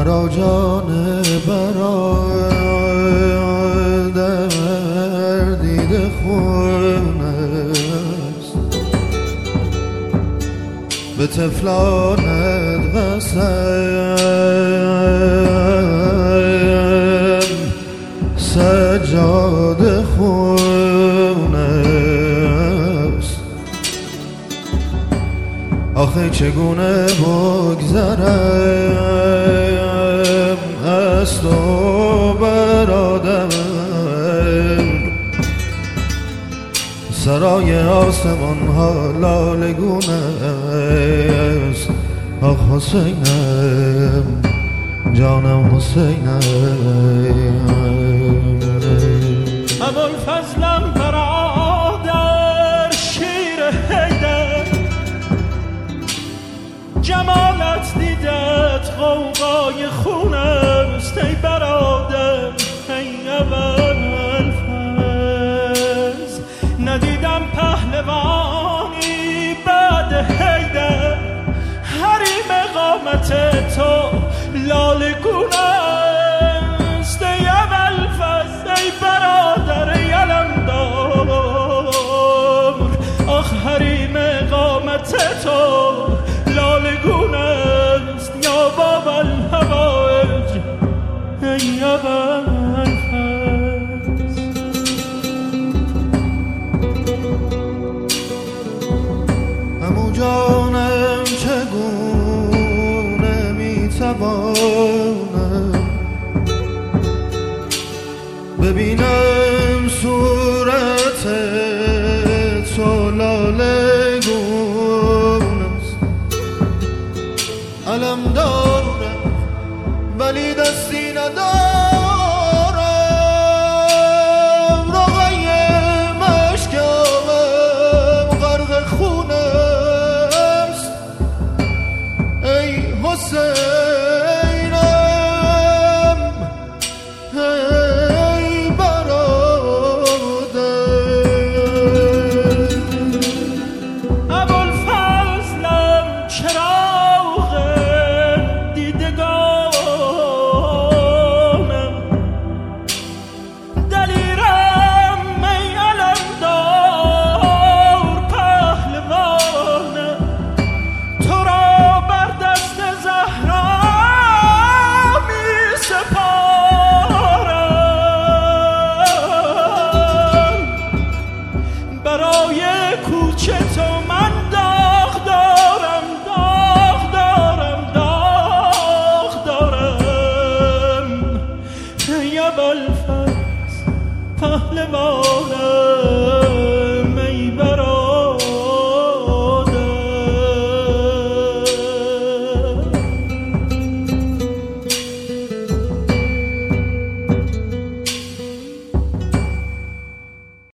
مرا جان برادر دیده خون است، به طفلانت قسم سجاده خون است. آخه چگونه بگذرم از تو برادر، سرای آسمان ها لالگون است. آخ حسینم جانم حسینم. ابوالفضلم برادر شیر حیدر، جمالت دیدت غوغای خون است. ای برادر ای ابوالفضل، ندیدم پهلوانی بعد حیدر، حریم قامت تو لالگون است. ای ابوالفضل ای برادر ای علمدار، آخ حریم قامت تو لالگون است. یا باب الحوائج ای ابوالفضل. همو جا